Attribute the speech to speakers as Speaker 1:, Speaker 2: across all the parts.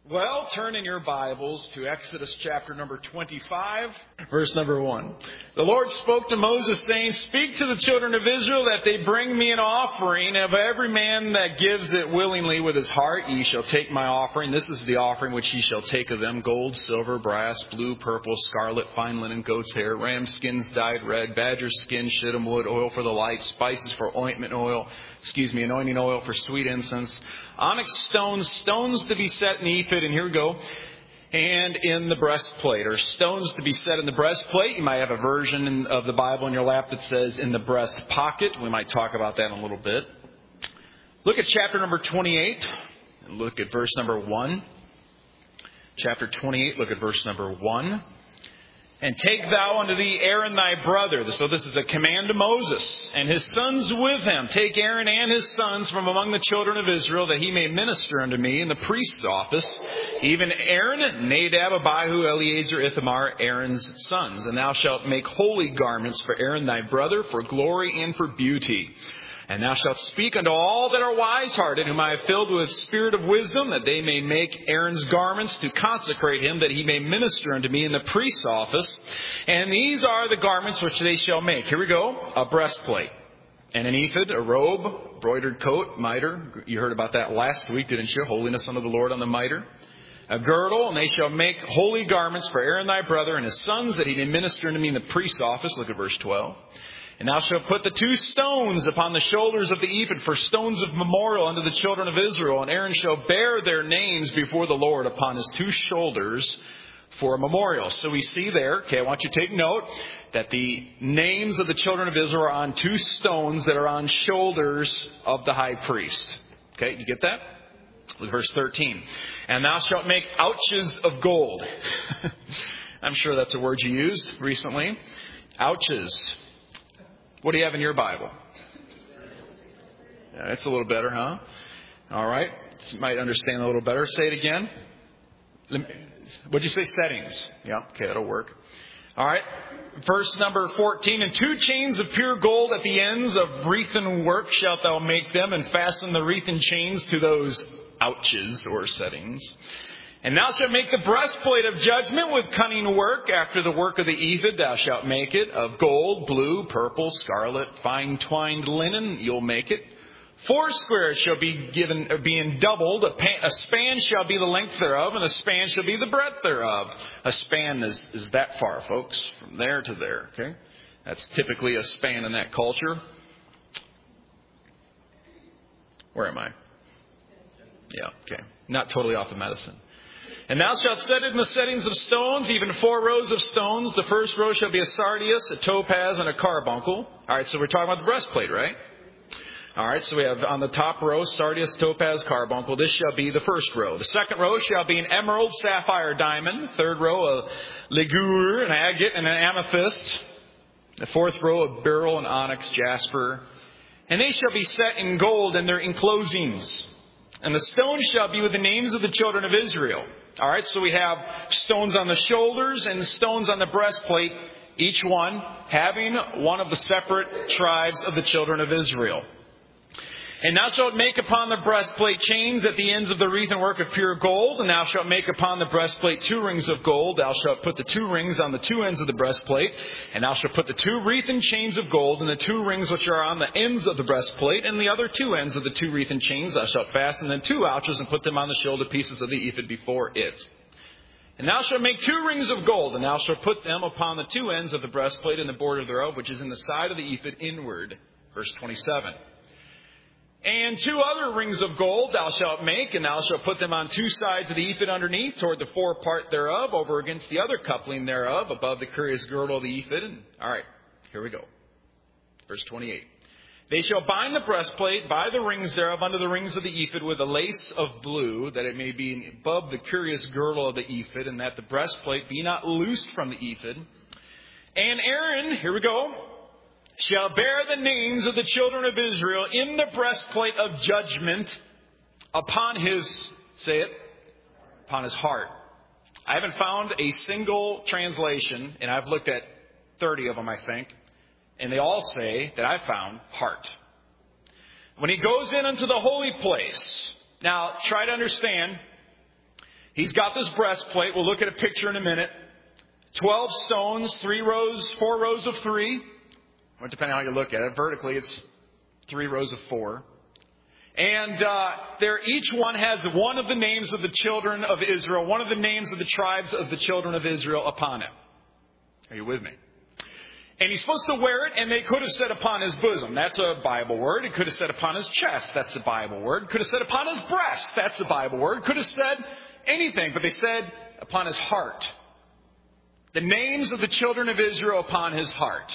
Speaker 1: Well, turn in your Bibles to Exodus chapter number 25, verse number 1. The Lord spoke to Moses, saying, "Speak to the children of Israel that they bring me an offering. Of every man that gives it willingly with his heart, ye shall take my offering. This is the offering which ye shall take of them: gold, silver, brass, blue, purple, scarlet, fine linen, goat's hair, ram skins dyed red, badger skin, shittim wood, oil for the light, spices for anointing oil for sweet incense, onyx stones to be set in the ephod," and here we go, "and in the breastplate," or stones to be set in the breastplate. You might have a version of the Bible in your lap that says in the breast pocket. We might talk about that in a little bit. Look at chapter number 28 and look at verse number 1. Chapter 28, look at verse number 1. "And take thou unto thee Aaron thy brother." So this is the command to Moses, "and his sons with him. Take Aaron and his sons from among the children of Israel, that he may minister unto me in the priest's office. Even Aaron, Nadab, Abihu, Eleazar, Ithamar, Aaron's sons. And thou shalt make holy garments for Aaron thy brother, for glory and for beauty. And thou shalt speak unto all that are wise-hearted, whom I have filled with spirit of wisdom, that they may make Aaron's garments to consecrate him, that he may minister unto me in the priest's office. And these are the garments which they shall make." Here we go. "A breastplate, and an ephod, a robe, broidered coat, mitre." You heard about that last week, didn't you? Holiness unto the Lord on the mitre. "A girdle, and they shall make holy garments for Aaron thy brother and his sons, that he may minister unto me in the priest's office." Look at verse 12. "And thou shalt put the 2 stones upon the shoulders of the ephod for stones of memorial unto the children of Israel. And Aaron shall bear their names before the Lord upon his 2 shoulders for a memorial." So we see there, okay, I want you to take note that the names of the children of Israel are on 2 stones that are on shoulders of the high priest. Okay, you get that? Verse 13. "And thou shalt make ouches of gold." I'm sure that's a word you used recently. Ouches. What do you have in your Bible? Yeah, that's a little better, huh? All right. You might understand a little better. Say it again. What'd you say? Settings. Yeah. Okay, that'll work. All right. Verse number 14. "And 2 chains of pure gold at the ends of wreathen work shalt thou make them, and fasten the wreathen chains to those ouches or settings. And thou shalt make the breastplate of judgment with cunning work. After the work of the ephod thou shalt make it of gold, blue, purple, scarlet, fine twined linen. You'll make it. 4 shall be given, being doubled. A span shall be the length thereof, and a span shall be the breadth thereof." A span is that far, folks, from there to there. Okay, that's typically a span in that culture. Where am I? Yeah, okay, not totally off of medicine. "And thou shalt set it in the settings of stones, even 4 rows of stones. The first row shall be a sardius, a topaz, and a carbuncle." All right, so we're talking about the breastplate, right? All right, so we have on the top row, sardius, topaz, carbuncle. This shall be the first row. The second row shall be an emerald, sapphire, diamond. Third row, a ligure, an agate, and an amethyst. The fourth row, a beryl, an onyx, jasper. "And they shall be set in gold in their enclosings. And the stones shall be with the names of the children of Israel." All right, so we have stones on the shoulders and stones on the breastplate, each one having one of the separate tribes of the children of Israel. "And thou shalt make upon the breastplate chains at the ends of the wreathen work of pure gold. And thou shalt make upon the breastplate 2 rings of gold. Thou shalt put the 2 rings on the 2 ends of the breastplate. And thou shalt put the 2 wreathen chains of gold, and the 2 rings which are on the ends of the breastplate, and the other 2 ends of the 2 wreathen chains thou shalt fasten in 2 ouches, and put them on the shoulder pieces of the ephod before it. And thou shalt make 2 rings of gold, and thou shalt put them upon the 2 ends of the breastplate in the border thereof, which is in the side of the ephod inward." Verse 27. "And 2 other rings of gold thou shalt make, and thou shalt put them on 2 sides of the ephod underneath, toward the forepart thereof, over against the other coupling thereof, above the curious girdle of the ephod." All right, here we go. Verse 28. "They shall bind the breastplate by the rings thereof unto the rings of the ephod with a lace of blue, that it may be above the curious girdle of the ephod, and that the breastplate be not loosed from the ephod. And Aaron," here we go, "shall bear the names of the children of Israel in the breastplate of judgment upon his," say it, "upon his heart." I haven't found a single translation, and I've looked at 30 of them, I think, and they all say that I found heart. "When he goes in unto the holy place." Now, try to understand, He's got this breastplate. We'll look at a picture in a minute. 12 stones, 4 rows of 3. Well, depending on how you look at it. Vertically, it's 3 rows of 4. And each one has one of the names of the children of Israel, one of the names of the tribes of the children of Israel upon it. Are you with me? And he's supposed to wear it, and they could have said upon his bosom. That's a Bible word. It could have said upon his chest. That's a Bible word. Could have said upon his breast. That's a Bible word. Could have said anything, but they said upon his heart. The names of the children of Israel upon his heart.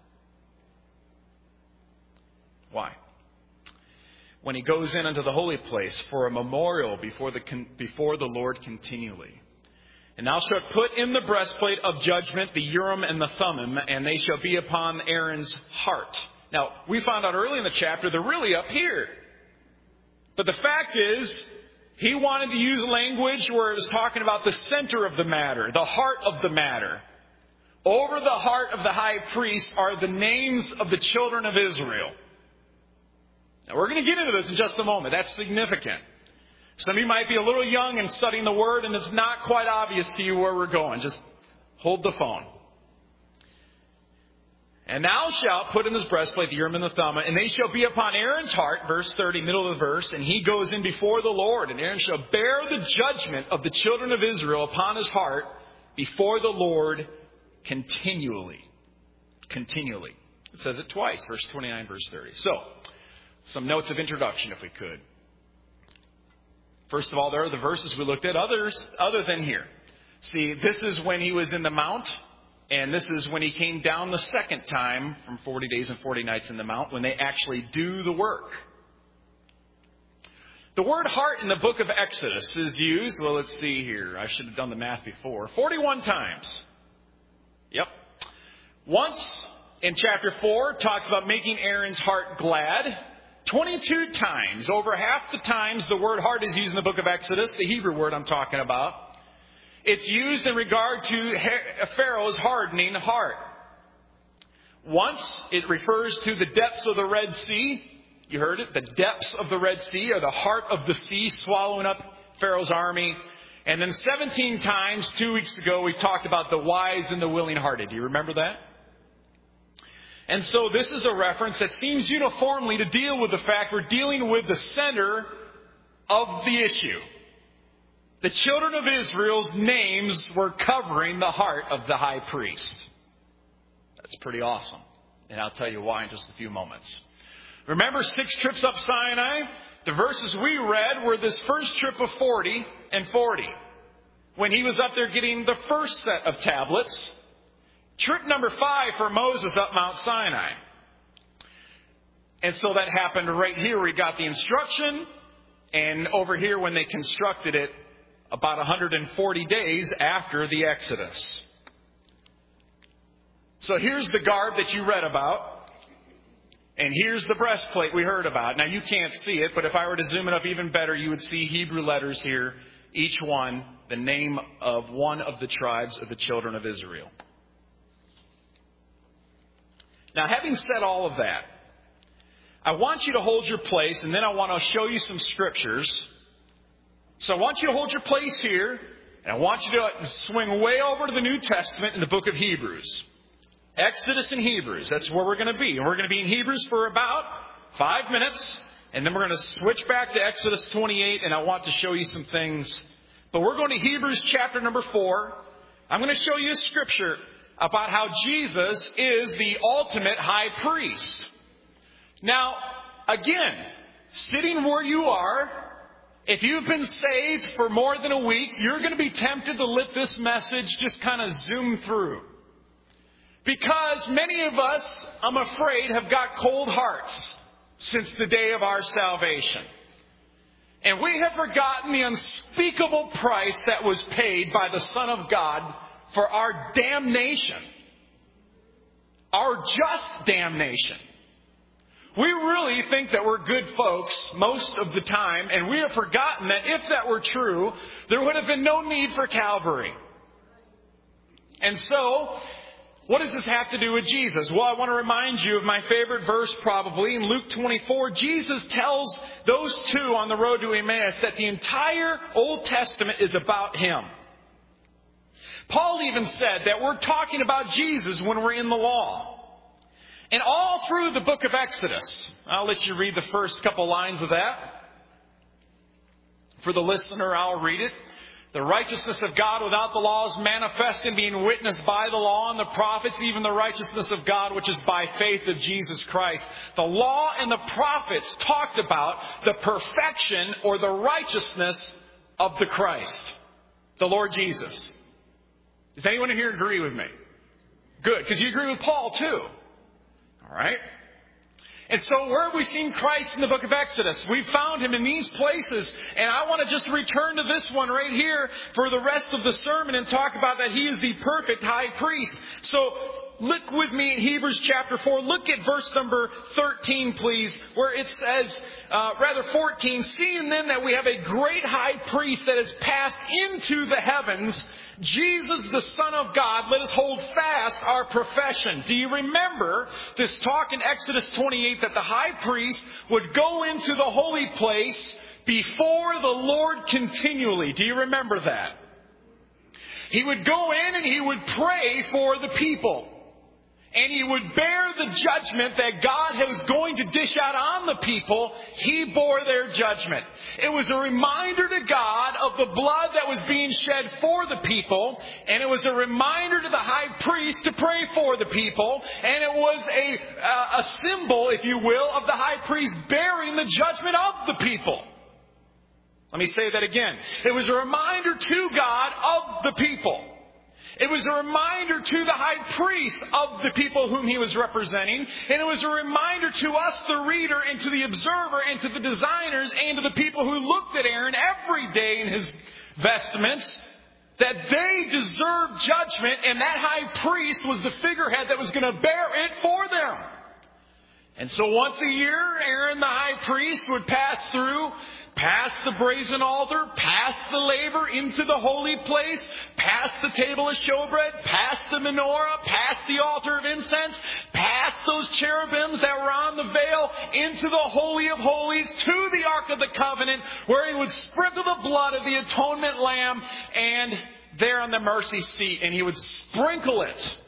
Speaker 1: Why? When he goes in unto the holy place for a memorial before the Lord continually. And thou shalt put in the breastplate of judgment the Urim and the Thummim, and they shall be upon Aaron's heart. Now, we found out early in the chapter they're really up here. But the fact is, he wanted to use language where it was talking about the center of the matter, the heart of the matter. Over the heart of the high priest are the names of the children of Israel. Now, we're going to get into this in just a moment. That's significant. Some of you might be a little young and studying the Word, and it's not quite obvious to you where we're going. Just hold the phone. And thou shalt put in this breastplate the Urim and the Thummim, and they shall be upon Aaron's heart, verse 30, middle of the verse, and he goes in before the Lord, and Aaron shall bear the judgment of the children of Israel upon his heart before the Lord continually. Continually. It says it twice, verse 29, verse 30. So, some notes of introduction, if we could. First of all, there are the verses we looked at, other than here. See, this is when he was in the mount, and this is when he came down the second time from 40 days and 40 nights in the mount, when they actually do the work. The word heart in the book of Exodus is used, well, let's see here. I should have done the math before. 41 times. Yep. Once in chapter 4, it talks about making Aaron's heart glad. 22 times, over half the times the word heart is used in the book of Exodus, the Hebrew word I'm talking about. It's used in regard to Pharaoh's hardening heart. Once, it refers to the depths of the Red Sea. You heard it? The depths of the Red Sea, or the heart of the sea swallowing up Pharaoh's army. And then 17 times, 2 weeks ago, we talked about the wise and the willing-hearted. Do you remember that? And so this is a reference that seems uniformly to deal with the fact we're dealing with the center of the issue. The children of Israel's names were covering the heart of the high priest. That's pretty awesome. And I'll tell you why in just a few moments. Remember 6 trips up Sinai? The verses we read were this first trip of 40 and 40. When he was up there getting the first set of tablets. Trip number 5 for Moses up Mount Sinai. And so that happened right here. We got the instruction. And over here when they constructed it, about 140 days after the Exodus. So here's the garb that you read about. And here's the breastplate we heard about. Now you can't see it, but if I were to zoom it up even better, you would see Hebrew letters here. Each one, the name of one of the tribes of the children of Israel. Now, having said all of that, I want you to hold your place, and then I want to show you some scriptures. So I want you to hold your place here, and I want you to swing way over to the New Testament in the book of Hebrews. Exodus and Hebrews, that's where we're going to be. And we're going to be in Hebrews for about 5 minutes, and then we're going to switch back to Exodus 28, and I want to show you some things. But we're going to Hebrews chapter number 4. I'm going to show you a scripture about how Jesus is the ultimate high priest. Now, again, sitting where you are, if you've been saved for more than a week, you're going to be tempted to let this message just kind of zoom through. Because many of us, I'm afraid, have got cold hearts since the day of our salvation. And we have forgotten the unspeakable price that was paid by the Son of God for our damnation. Our just damnation. We really think that we're good folks most of the time, and we have forgotten that if that were true, there would have been no need for Calvary. And so, What does this have to do with Jesus? Well, I want to remind you of my favorite verse probably. In Luke 24, Jesus tells those two on the road to Emmaus that the entire Old Testament is about Him. Paul even said that we're talking about Jesus when we're in the law. And all through the book of Exodus, I'll let you read the first couple lines of that. For the listener, I'll read it. The righteousness of God without the law is manifest in being witnessed by the law and the prophets, even the righteousness of God which is by faith of Jesus Christ. The law and the prophets talked about the perfection or the righteousness of the Christ, the Lord Jesus. Does anyone in here agree with me? Good, because you agree with Paul too. All right? And so where have we seen Christ in the book of Exodus? We've found Him in these places. And I want to just return to this one right here for the rest of the sermon and talk about that He is the perfect high priest. So look with me in Hebrews chapter 4. Look at verse number 13, please, where it says, 14, seeing then that we have a great high priest that has passed into the heavens, Jesus, the Son of God, let us hold fast our profession. Do you remember this talk in Exodus 28 that the high priest would go into the holy place before the Lord continually? Do you remember that? He would go in and he would pray for the people. And he would bear the judgment that God was going to dish out on the people. He bore their judgment. It was a reminder to God of the blood that was being shed for the people. And it was a reminder to the high priest to pray for the people. And it was a symbol, if you will, of the high priest bearing the judgment of the people. Let me say that again. It was a reminder to God of the people. It was a reminder to the high priest of the people whom he was representing. And it was a reminder to us, the reader, and to the observer, and to the designers, and to the people who looked at Aaron every day in his vestments, that they deserved judgment, and that high priest was the figurehead that was going to bear it for them. And so once a year, Aaron the high priest would pass through, past the brazen altar, past the laver into the holy place, past the table of showbread, past the menorah, past the altar of incense, past those cherubims that were on the veil, into the Holy of Holies, to the Ark of the Covenant, where he would sprinkle the blood of the atonement lamb, and there on the mercy seat, and he would sprinkle it.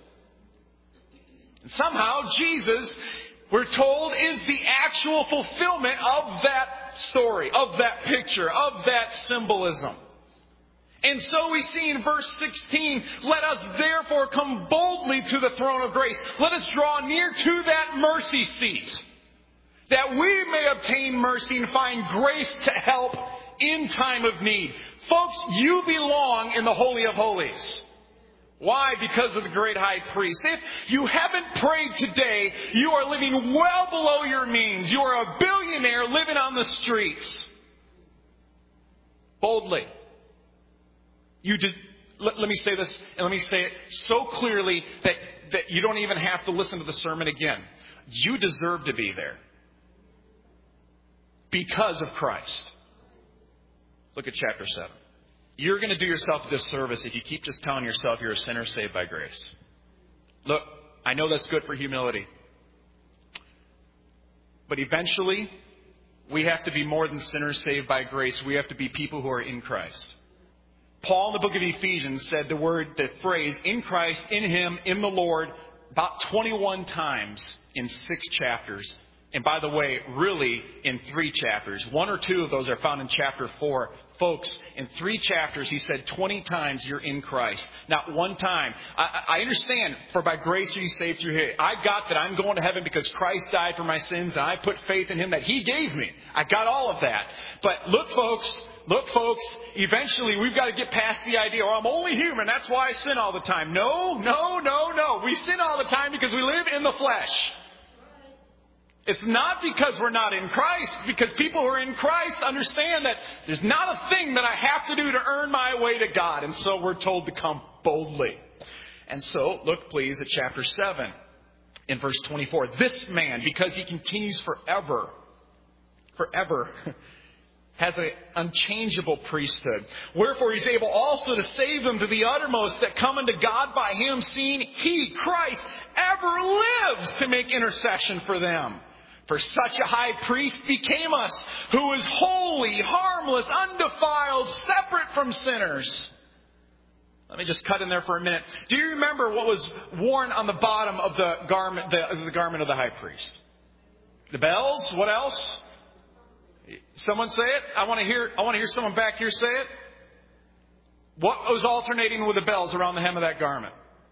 Speaker 1: And somehow Jesus, we're told, is the actual fulfillment of that story, of that picture, of that symbolism. And so we see in verse 16, let us therefore come boldly to the throne of grace. Let us draw near to that mercy seat, that we may obtain mercy and find grace to help in time of need. Folks, you belong in the Holy of Holies. Why? Because of the great high priest. If you haven't prayed today, you are living well below your means. You are a billionaire living on the streets. Boldly. Let me say this, and let me say it so clearly that you don't even have to listen to the sermon again. You deserve to be there. Because of Christ. Look at chapter 7. You're going to do yourself a disservice if you keep just telling yourself you're a sinner saved by grace. Look, I know that's good for humility. But eventually, we have to be more than sinners saved by grace. We have to be people who are in Christ. Paul in the book of Ephesians said the phrase, in Christ, in Him, in the Lord, about 21 times in 6 chapters. And by the way, really in 3 chapters. 1 or 2 of those are found in chapter 4. Folks, in 3 chapters, he said 20 times you're in Christ. Not one time. I understand, for by grace are you saved through Him. I got that I'm going to heaven because Christ died for my sins and I put faith in Him that He gave me. I got all of that. But look, folks, eventually we've got to get past the idea, I'm only human, that's why I sin all the time. No. We sin all the time because we live in the flesh. It's not because we're not in Christ, because people who are in Christ understand that there's not a thing that I have to do to earn my way to God. And so we're told to come boldly. And so, look please at chapter 7 in verse 24. This man, because he continues forever, has an unchangeable priesthood. Wherefore he's able also to save them to the uttermost that come unto God by him, seeing he, Christ, ever lives to make intercession for them. For such a high priest became us, who is holy, harmless, undefiled, separate from sinners. Let me just cut in there for a minute. Do you remember what was worn on the bottom of the garment, the garment of the high priest? The bells? What else? Someone say it. I want to hear someone back here say it. What was alternating with the bells around the hem of that garment?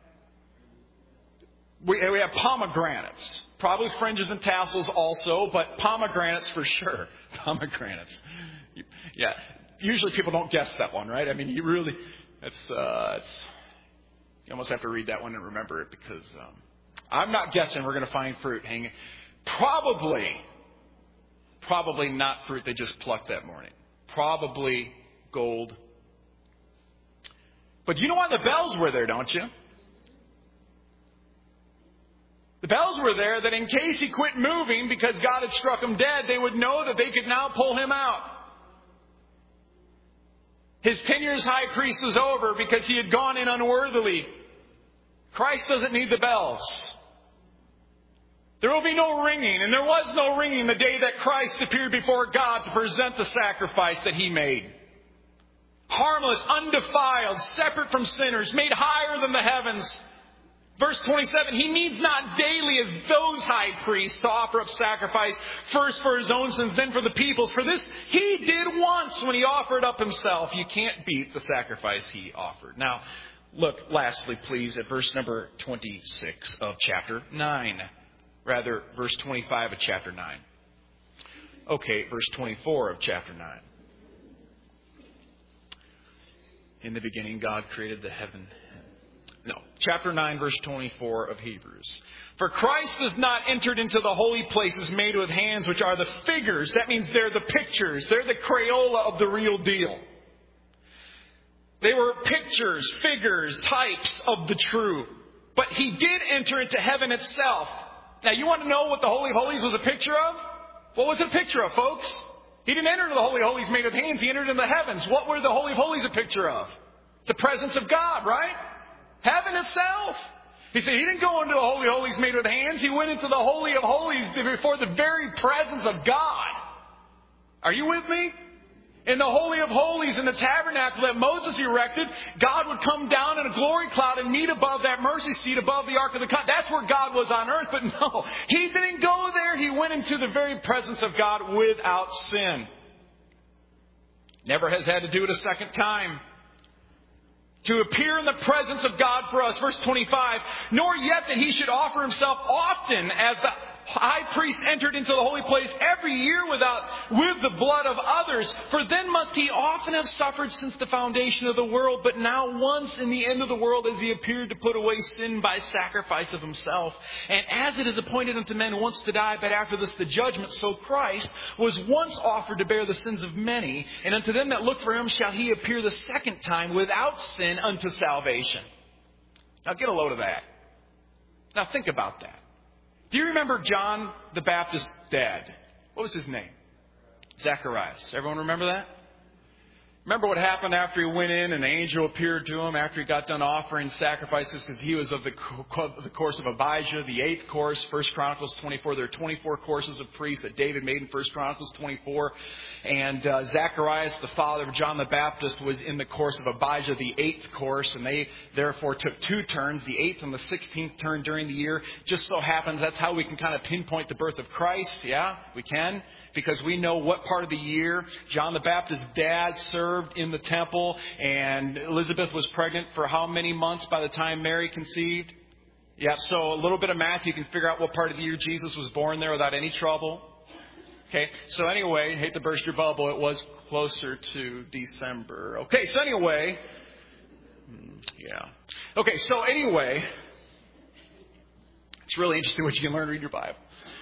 Speaker 1: We have pomegranates. Probably fringes and tassels also, but pomegranates for sure. Pomegranates. Yeah. Usually people don't guess that one, right? I mean, you really, you almost have to read that one and remember it, because I'm not guessing we're going to find fruit hanging. Probably not fruit they just plucked that morning. Probably gold. But you know why the bells were there, don't you? The bells were there that in case he quit moving because God had struck him dead, they would know that they could now pull him out. His tenure as high priest was over because he had gone in unworthily. Christ doesn't need the bells. There will be no ringing, and there was no ringing the day that Christ appeared before God to present the sacrifice that he made. Harmless, undefiled, separate from sinners, made higher than the heavens. Verse 27, he needs not daily as those high priests to offer up sacrifice, first for his own sins, then for the people's. For this he did once when he offered up himself. You can't beat the sacrifice he offered. Now, look lastly, please, at verse number 26 of chapter 9. Rather, verse 25 of chapter 9. Okay, verse 24 of chapter 9. In the beginning, God created the heaven. No, chapter 9, verse 24 of Hebrews. For Christ has not entered into the holy places made with hands, which are the figures. That means they're the pictures. They're the Crayola of the real deal. They were pictures, figures, types of the true. But he did enter into heaven itself. Now, you want to know what the Holy of Holies was a picture of? What was it a picture of, folks? He didn't enter into the Holy of Holies made with hands. He entered into the heavens. What were the Holy of Holies a picture of? The presence of God, right? Heaven itself. He said he didn't go into the Holy of Holies made with hands. He went into the Holy of Holies before the very presence of God. Are you with me? In the Holy of Holies, in the tabernacle that Moses erected, God would come down in a glory cloud and meet above that mercy seat, above the Ark of the Covenant. That's where God was on earth. But no, he didn't go there. He went into the very presence of God without sin. Never has had to do it a second time. To appear in the presence of God for us. Verse 25, nor yet that he should offer himself often as the high priest entered into the holy place every year with the blood of others. For then must he often have suffered since the foundation of the world. But now once in the end of the world as he appeared to put away sin by sacrifice of himself. And as it is appointed unto men once to die, but after this the judgment, so Christ was once offered to bear the sins of many. And unto them that look for him shall he appear the second time without sin unto salvation. Now get a load of that. Now think about that. Do you remember John the Baptist's dad? What was his name? Zacharias. Everyone remember that? Remember what happened after he went in and the angel appeared to him after he got done offering sacrifices, because he was of the course of Abijah, the 8th course, 1 Chronicles 24. There are 24 courses of priests that David made in 1 Chronicles 24. And Zacharias, the father of John the Baptist, was in the course of Abijah, the 8th course. And they therefore took 2 turns, the 8th and the 16th turn during the year. Just so happens that's how we can kind of pinpoint the birth of Christ. Yeah, we can. Because we know what part of the year John the Baptist's dad served in the temple, and Elizabeth was pregnant for how many months by the time Mary conceived? Yeah, so a little bit of math, you can figure out what part of the year Jesus was born there without any trouble. Okay, so anyway, hate to burst your bubble, it was closer to December. Okay, so anyway, yeah. Okay, so anyway, it's really interesting what you can learn reading your Bible.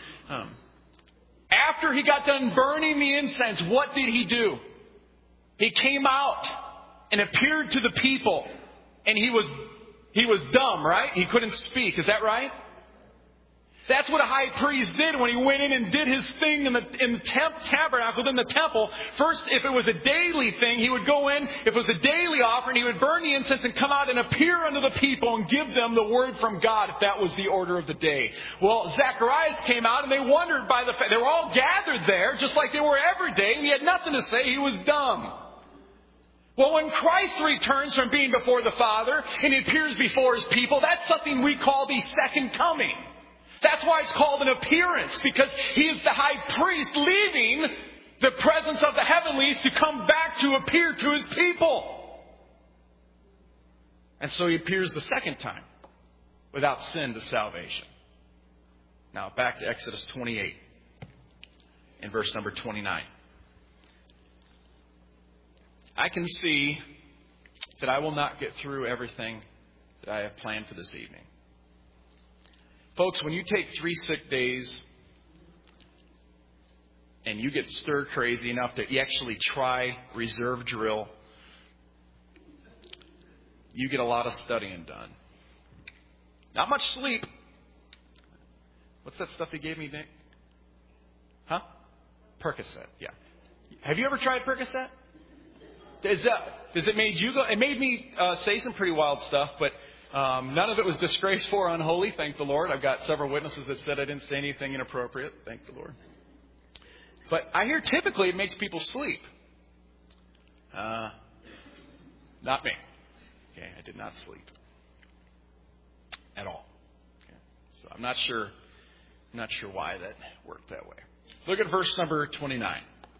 Speaker 1: After he got done burning the incense, what did he do? He came out and appeared to the people. And he was dumb, right? He couldn't speak. Is that right? That's what a high priest did when he went in and did his thing in the tabernacle, in the temple. First, if it was a daily thing, he would go in. If it was a daily offering, he would burn the incense and come out and appear unto the people and give them the word from God, if that was the order of the day. Well, Zacharias came out and they wondered by the fact they were all gathered there, just like they were every day, and he had nothing to say. He was dumb. Well, when Christ returns from being before the Father and he appears before his people, that's something we call the second coming. That's why it's called an appearance, because he is the high priest leaving the presence of the heavenlies to come back to appear to his people. And so he appears the second time without sin to salvation. Now back to Exodus 28 in verse number 29. I can see that I will not get through everything that I have planned for this evening. Folks, when you take 3 sick days and you get stir crazy enough that you actually try reserve drill, you get a lot of studying done. Not much sleep. What's that stuff you gave me, Nick? Huh? Percocet, yeah. Have you ever tried Percocet? Does it made you go? It made me say some pretty wild stuff, but none of it was disgraceful or unholy, thank the Lord. I've got several witnesses that said I didn't say anything inappropriate, thank the Lord. But I hear typically it makes people sleep. Not me. Okay, I did not sleep at all. Okay, so I'm not sure why that worked that way. Look at verse number 29.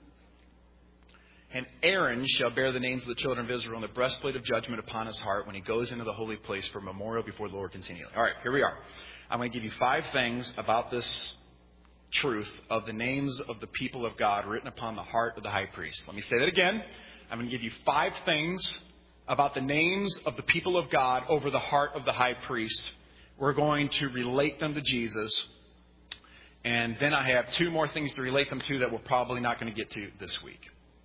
Speaker 1: And Aaron shall bear the names of the children of Israel in the breastplate of judgment upon his heart when he goes into the holy place for memorial before the Lord continually. All right, here we are. I'm going to give you 5 things about this truth of the names of the people of God written upon the heart of the high priest. Let me say that again. I'm going to give you 5 things about the names of the people of God over the heart of the high priest. We're going to relate them to Jesus. And then I have 2 more things to relate them to that we're probably not going to get to this week.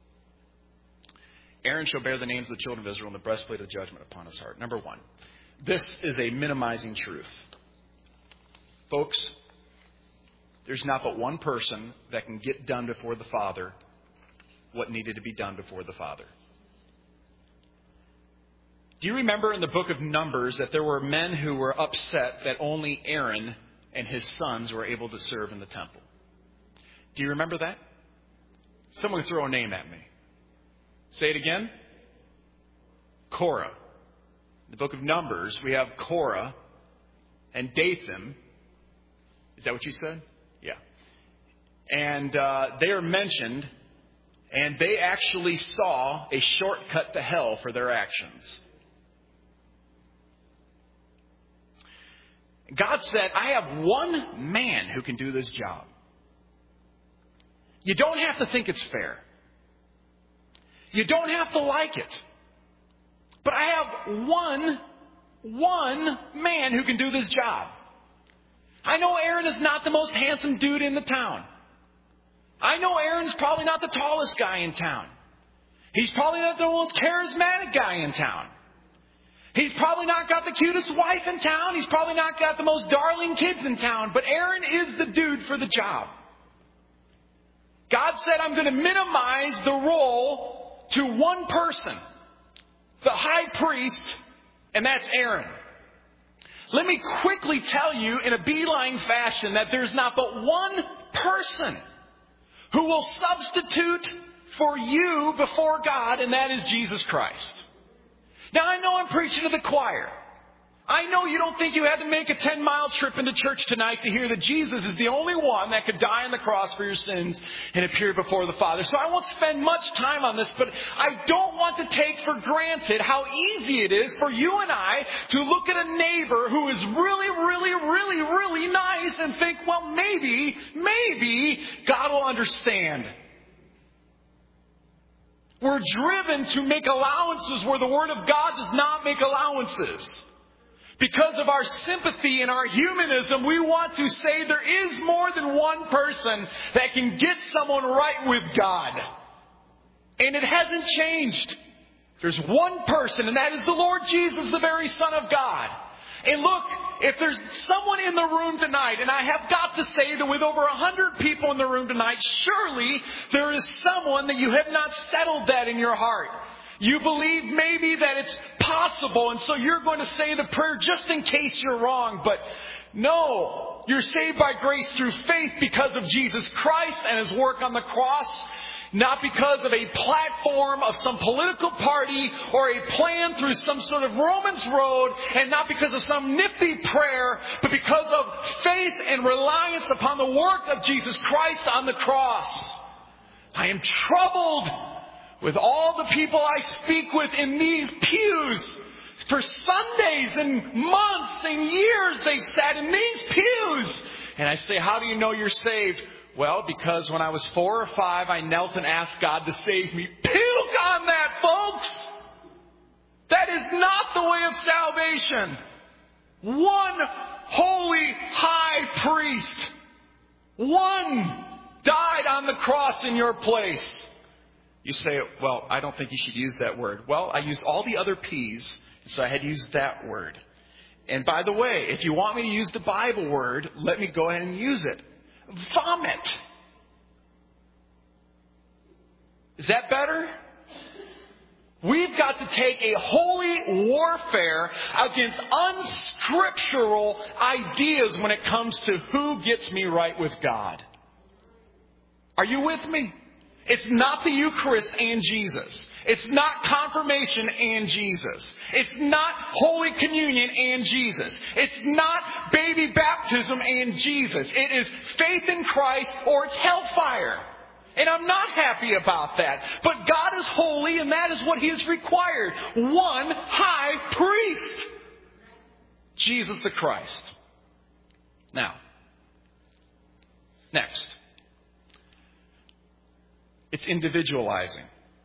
Speaker 1: Aaron shall bear the names of the children of Israel in the breastplate of judgment upon his heart. Number 1, this is a minimizing truth. Folks, there's not but one person that can get done before the Father what needed to be done before the Father. Do you remember in the book of Numbers that there were men who were upset that only Aaron and his sons were able to serve in the temple? Do you remember that? Someone throw a name at me. Say it again. Korah. In the book of Numbers, we have Korah and Dathan. Is that what you said? Yeah. And they are mentioned, and they actually saw a shortcut to hell for their actions. God said, I have one man who can do this job. You don't have to think it's fair. You don't have to like it. But I have one man who can do this job. I know Aaron is not the most handsome dude in the town. I know Aaron's probably not the tallest guy in town. He's probably not the most charismatic guy in town. He's probably not got the cutest wife in town. He's probably not got the most darling kids in town. But Aaron is the dude for the job. God said, I'm going to minimize the role to one person, the high priest, and that's Aaron. Let me quickly tell you in a beeline fashion that there's not but one person who will substitute for you before God, and that is Jesus Christ. Now, I know I'm preaching to the choir. I know you don't think you had to make a 10-mile trip into church tonight to hear that Jesus is the only one that could die on the cross for your sins and appear before the Father. So I won't spend much time on this, but I don't want to take for granted how easy it is for you and I to look at a neighbor who is really nice and think, well, maybe God will understand. We're driven to make allowances where the Word of God does not make allowances. Because of our sympathy and our humanism, we want to say there is more than one person that can get someone right with God. And it hasn't changed. There's one person, and that is the Lord Jesus, the very Son of God. And look, if there's someone in the room tonight, and I have got to say that with over 100 people in the room tonight, surely there is someone that you have not settled that in your heart. You believe maybe that it's possible, and so you're going to say the prayer just in case you're wrong. But no, you're saved by grace through faith because of Jesus Christ and His work on the cross. Not because of a platform of some political party or a plan through some sort of Romans road, and not because of some nifty prayer, but because of faith and reliance upon the work of Jesus Christ on the cross. I am troubled with all the people I speak with in these pews. For Sundays and months and years they've sat in these pews. And I say, how do you know you're saved? Well, because when I was 4 or 5, I knelt and asked God to save me. Puke on that, folks! That is not the way of salvation. One holy high priest. One died on the cross in your place. You say, well, I don't think you should use that word. Well, I used all the other P's, so I had used that word. And by the way, if you want me to use the Bible word, let me go ahead and use it. Vomit. Is that better? We've got to take a holy warfare against unscriptural ideas when it comes to who gets me right with God. Are you with me? It's not the Eucharist and Jesus. It's not confirmation and Jesus. It's not Holy Communion and Jesus. It's not baby baptism and Jesus. It is faith in Christ or it's hellfire. And I'm not happy about that. But God is holy, and that is what He has required. One high priest. Jesus the Christ. Now, next. It's individualizing.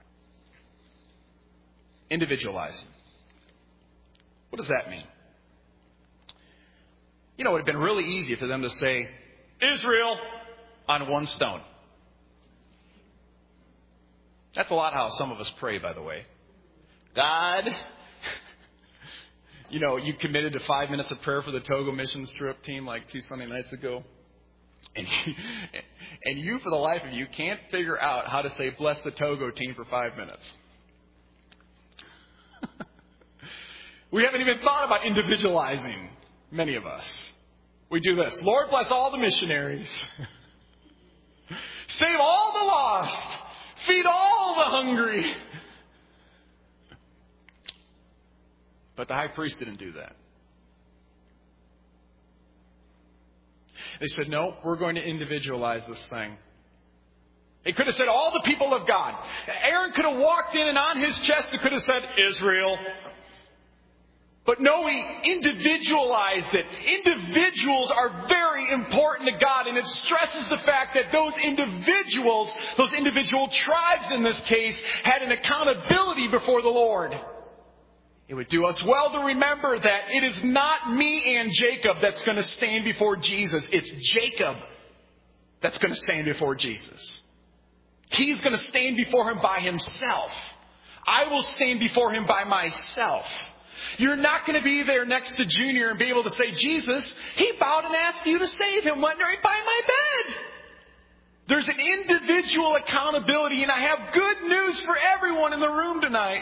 Speaker 1: Individualizing. What does that mean? You know, it would have been really easy for them to say, Israel on one stone. That's a lot how some of us pray, by the way. God, you know, you committed to 5 minutes of prayer for the Togo missions trip team like 2 Sunday nights ago. And you, for the life of you, can't figure out how to say, bless the Togo team for 5 minutes. We haven't even thought about individualizing, many of us. We do this. Lord, bless all the missionaries. Save all the lost. Feed all the hungry. But the high priest didn't do that. They said, no, we're going to individualize this thing. He could have said, all the people of God. Aaron could have walked in and on his chest it could have said, Israel. But no, he individualized it. Individuals are very important to God, and it stresses the fact that those individuals, those individual tribes in this case, had an accountability before the Lord. It would do us well to remember that it is not me and Jacob that's going to stand before Jesus. It's Jacob that's going to stand before Jesus. He's going to stand before Him by himself. I will stand before Him by myself. You're not going to be there next to Junior and be able to say, Jesus, he bowed and asked you to save him right by my bed. There's an individual accountability, and I have good news for everyone in the room tonight.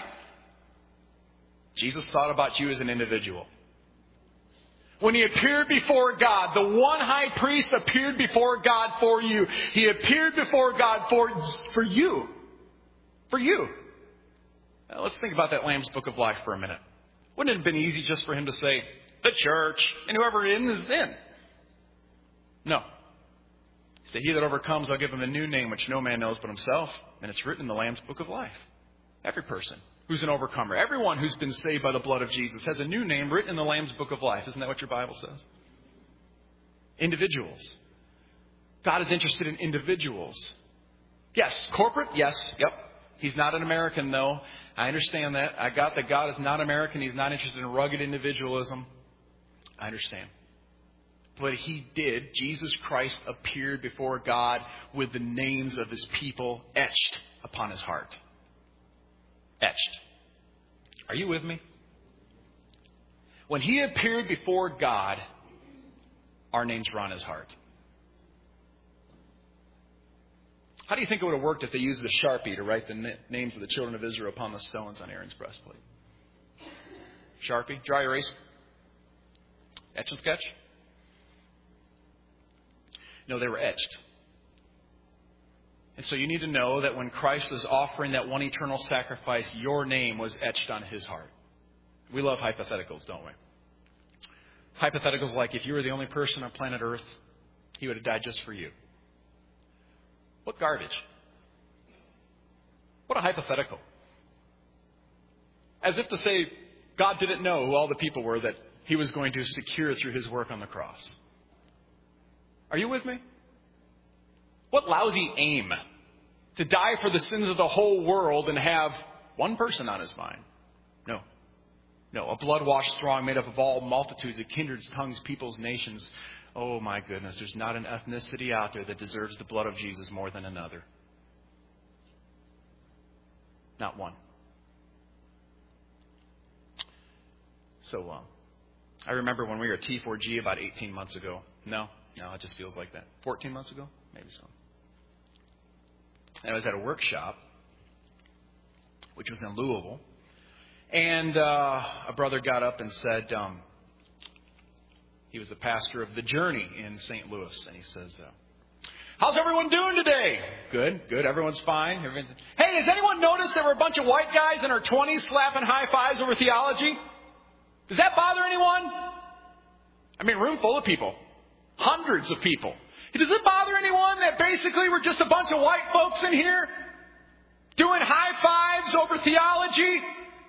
Speaker 1: Jesus thought about you as an individual. When He appeared before God, the one high priest appeared before God for you. He appeared before God for you. For you. Now, let's think about that Lamb's Book of Life for a minute. Wouldn't it have been easy just for Him to say, the church, and whoever in is in? No. He said, he that overcomes, I'll give him a new name which no man knows but himself. And it's written in the Lamb's Book of Life. Every person who's an overcomer, everyone who's been saved by the blood of Jesus has a new name written in the Lamb's Book of Life. Isn't that what your Bible says? Individuals. God is interested in individuals. Yes. Corporate? Yes. Yep. He's not an American, though. I understand that. I got that God is not American. He's not interested in rugged individualism. I understand. But He did. Jesus Christ appeared before God with the names of His people etched upon His heart. Etched. Are you with me? When he appeared before God, our names were on his heart. How do you think it would have worked if they used the Sharpie to write the names of the children of Israel upon the stones on Aaron's breastplate? Sharpie? Dry erase? Etch and sketch? No, they were etched. And so you need to know that when Christ was offering that one eternal sacrifice, your name was etched on his heart. We love hypotheticals, don't we? Hypotheticals like if you were the only person on planet Earth, he would have died just for you. What garbage. What a hypothetical. As if to say, God didn't know who all the people were that he was going to secure through his work on the cross. Are you with me? What lousy aim to die for the sins of the whole world and have one person on his mind. No, a blood-washed throng made up of all multitudes of kindreds, tongues, peoples, nations. Oh my goodness, there's not an ethnicity out there that deserves the blood of Jesus more than another. Not one. So, I remember when we were at T4G about 18 months ago. No, it just feels like that. 14 months ago? Maybe so. And I was at a workshop, which was in Louisville. And a brother got up and said, he was the pastor of The Journey in St. Louis. And he says, how's everyone doing today? Good. Everyone's fine. Hey, has anyone noticed there were a bunch of white guys in our 20s slapping high fives over theology? Does that bother anyone? I mean, room full of people. Hundreds of people. Does it bother anyone that basically we're just a bunch of white folks in here doing high fives over theology?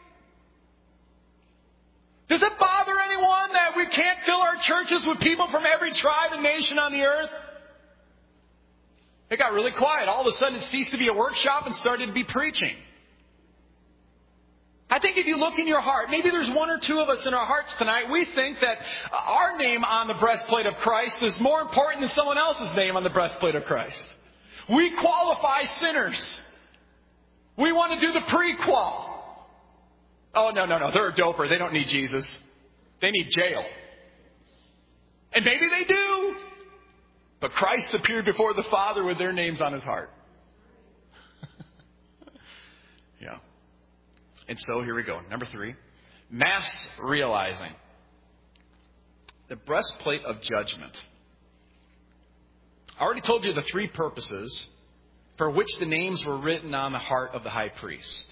Speaker 1: Does it bother anyone that we can't fill our churches with people from every tribe and nation on the earth? It got really quiet. All of a sudden it ceased to be a workshop and started to be preaching. I think if you look in your heart, maybe there's one or two of us in our hearts tonight, we think that our name on the breastplate of Christ is more important than someone else's name on the breastplate of Christ. We qualify sinners. We want to do the pre-qual. Oh, no. They're a doper. They don't need Jesus. They need jail. And maybe they do. But Christ appeared before the Father with their names on his heart. Yeah. And so here we go. Number 3, mass realizing. The breastplate of judgment. I already told you the 3 purposes for which the names were written on the heart of the high priest.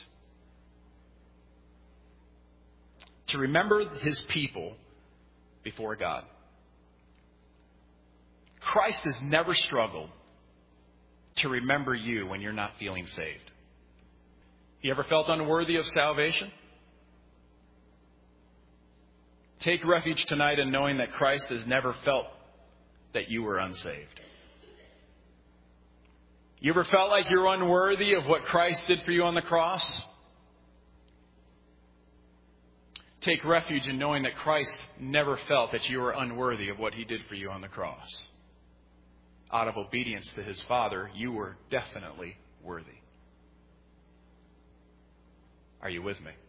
Speaker 1: To remember his people before God. Christ has never struggled to remember you when you're not feeling saved. You ever felt unworthy of salvation? Take refuge tonight in knowing that Christ has never felt that you were unsaved. You ever felt like you're unworthy of what Christ did for you on the cross? Take refuge in knowing that Christ never felt that you were unworthy of what he did for you on the cross. Out of obedience to his Father, you were definitely worthy. Are you with me?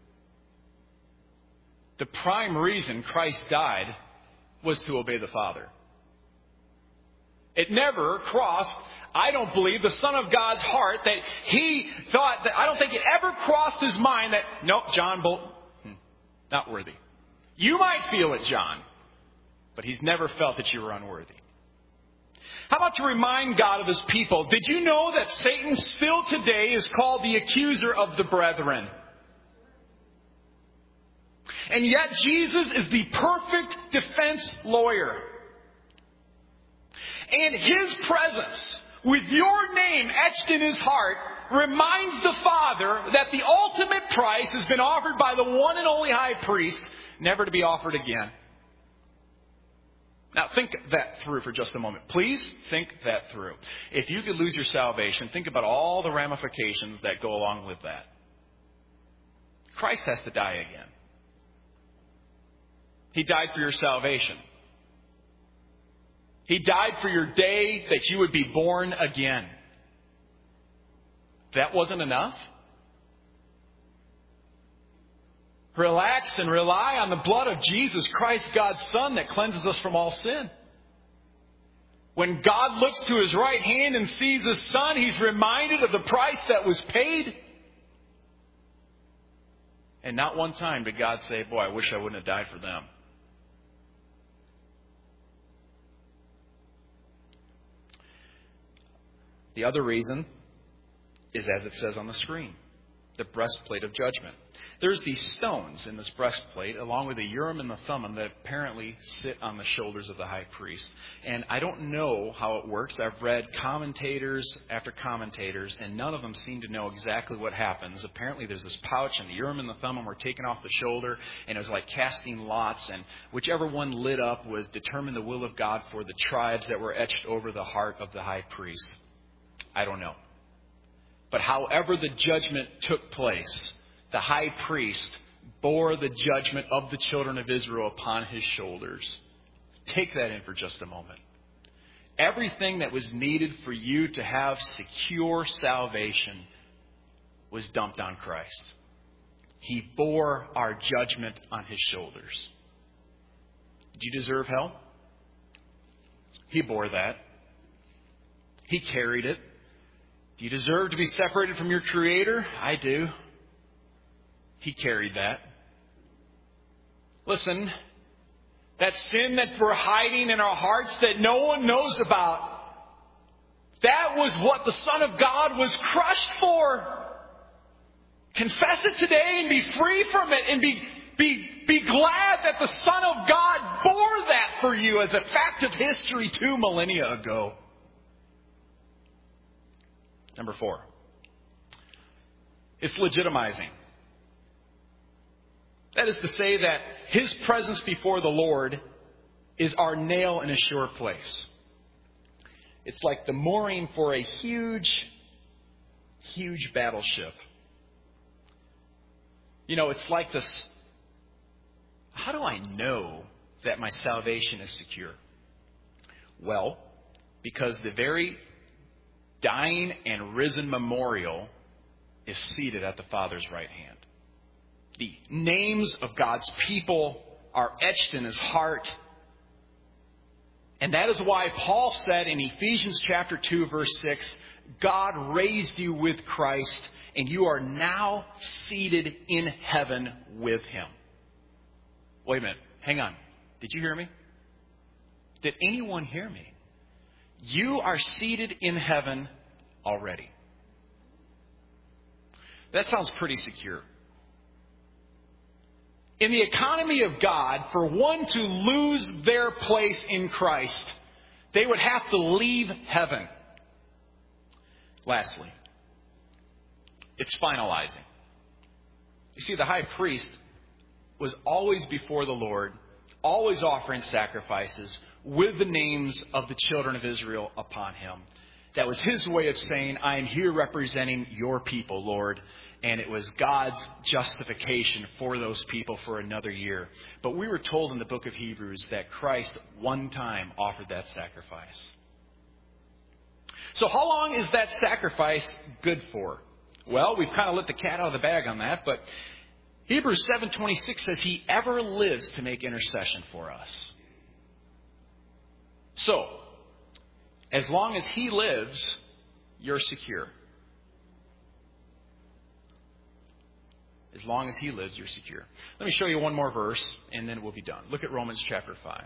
Speaker 1: The prime reason Christ died was to obey the Father. It never crossed, I don't believe, the Son of God's heart that he thought that, I don't think it ever crossed his mind that, nope, John Bolton, not worthy. You might feel it, John, but he's never felt that you were unworthy. How about to remind God of his people? Did you know that Satan still today is called the accuser of the brethren? And yet Jesus is the perfect defense lawyer. And his presence, with your name etched in his heart, reminds the Father that the ultimate price has been offered by the one and only high priest, never to be offered again. Now think that through for just a moment. Please think that through. If you could lose your salvation, think about all the ramifications that go along with that. Christ has to die again. He died for your salvation. He died for your day that you would be born again. That wasn't enough? Relax and rely on the blood of Jesus Christ, God's Son, that cleanses us from all sin. When God looks to His right hand and sees His Son, He's reminded of the price that was paid. And not one time did God say, boy, I wish I wouldn't have died for them. The other reason is, as it says on the screen, the breastplate of judgment. There's these stones in this breastplate, along with the Urim and the Thummim, that apparently sit on the shoulders of the high priest. And I don't know how it works. I've read commentators after commentators, and none of them seem to know exactly what happens. Apparently there's this pouch, and the Urim and the Thummim were taken off the shoulder, and it was like casting lots, and whichever one lit up was determined the will of God for the tribes that were etched over the heart of the high priest. I don't know. But however the judgment took place, the high priest bore the judgment of the children of Israel upon his shoulders. Take that in for just a moment. Everything that was needed for you to have secure salvation was dumped on Christ. He bore our judgment on His shoulders. Did you deserve hell? He bore that. He carried it. Do you deserve to be separated from your Creator? I do. He carried that. Listen, that sin that we're hiding in our hearts that no one knows about, that was what the Son of God was crushed for. Confess it today and be free from it, and be glad that the Son of God bore that for you as a fact of history 2 millennia ago. Number 4. It's legitimizing. That is to say that His presence before the Lord is our nail in a sure place. It's like the mooring for a huge, huge battleship. You know, it's like this. How do I know that my salvation is secure? Well, because the very dying and risen memorial is seated at the Father's right hand. The names of God's people are etched in His heart. And that is why Paul said in Ephesians chapter 2, verse 6, God raised you with Christ, and you are now seated in heaven with Him. Wait a minute. Hang on. Did you hear me? Did anyone hear me? You are seated in heaven already. That sounds pretty secure. In the economy of God, for one to lose their place in Christ, they would have to leave heaven. Lastly, it's finalizing. You see, the high priest was always before the Lord, always offering sacrifices with the names of the children of Israel upon him. That was his way of saying, I am here representing your people, Lord. And it was God's justification for those people for another year. But we were told in the book of Hebrews that Christ one time offered that sacrifice. So how long is that sacrifice good for? Well, we've kind of let the cat out of the bag on that, but Hebrews 7:26 says He ever lives to make intercession for us. So, as long as He lives, you're secure. As long as He lives, you're secure. Let me show you one more verse, and then we'll be done. Look at Romans chapter 5.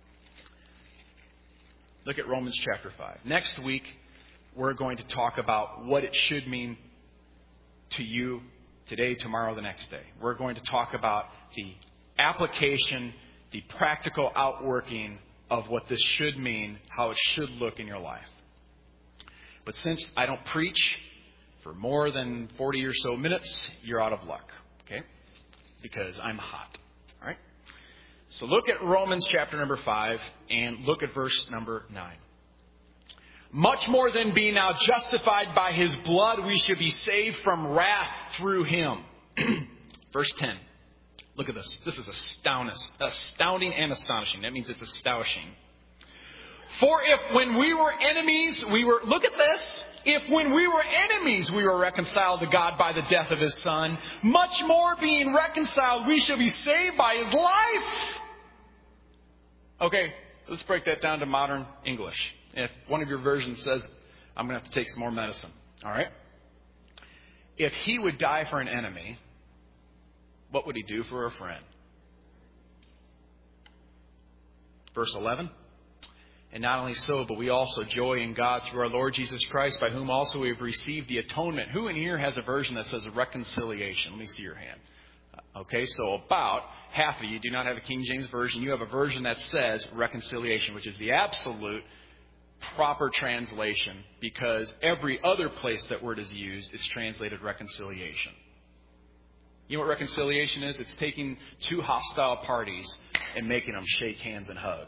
Speaker 1: Look at Romans chapter 5. Next week, we're going to talk about what it should mean to you today, tomorrow, the next day. We're going to talk about the application, the practical outworking of what this should mean, how it should look in your life. But since I don't preach for more than 40 or so minutes, you're out of luck, okay? Because I'm hot, all right? So look at Romans chapter number 5 and look at verse number 9. Much more than being now justified by His blood, we should be saved from wrath through Him. Verse 10. Look at this. This is astounding and astonishing. That means it's astonishing. For if when we were enemies, look at this. If when we were enemies we were reconciled to God by the death of His Son, much more being reconciled we shall be saved by His life. Okay, let's break that down to modern English. If one of your versions says, I'm going to have to take some more medicine. All right? If He would die for an enemy, what would He do for a friend? Verse 11. And not only so, but we also joy in God through our Lord Jesus Christ, by whom also we have received the atonement. Who in here has a version that says reconciliation? Let me see your hand. Okay, so about half of you do not have a King James Version. You have a version that says reconciliation, which is the absolute proper translation, because every other place that word is used, it's translated reconciliation. You know what reconciliation is? It's taking two hostile parties and making them shake hands and hug.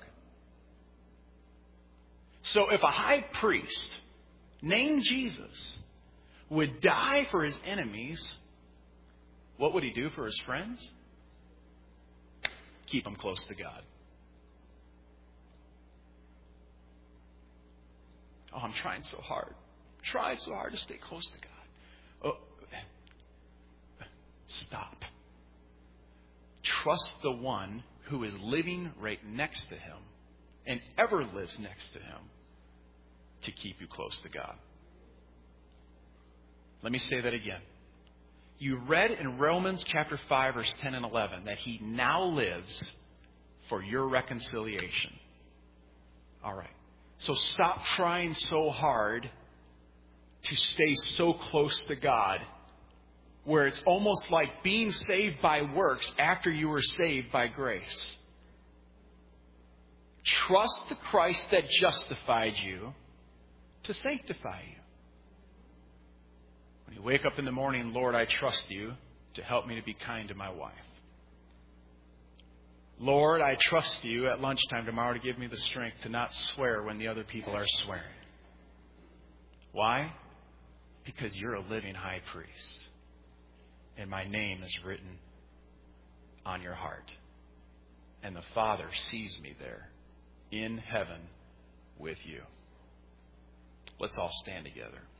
Speaker 1: So if a high priest named Jesus would die for his enemies, what would he do for his friends? Keep them close to God. Oh, I'm trying so hard. Tried so hard to stay close to God. Oh, stop. Trust the one who is living right next to him and ever lives next to him to keep you close to God. Let me say that again. You read in Romans chapter 5, verse 10 and 11 that He now lives for your reconciliation. All right. So stop trying so hard to stay so close to God, where it's almost like being saved by works after you were saved by grace. Trust the Christ that justified you to sanctify you. When you wake up in the morning, Lord, I trust you to help me to be kind to my wife. Lord, I trust you at lunchtime tomorrow to give me the strength to not swear when the other people are swearing. Why? Because you're a living high priest. And my name is written on your heart. And the Father sees me there in heaven with you. Let's all stand together.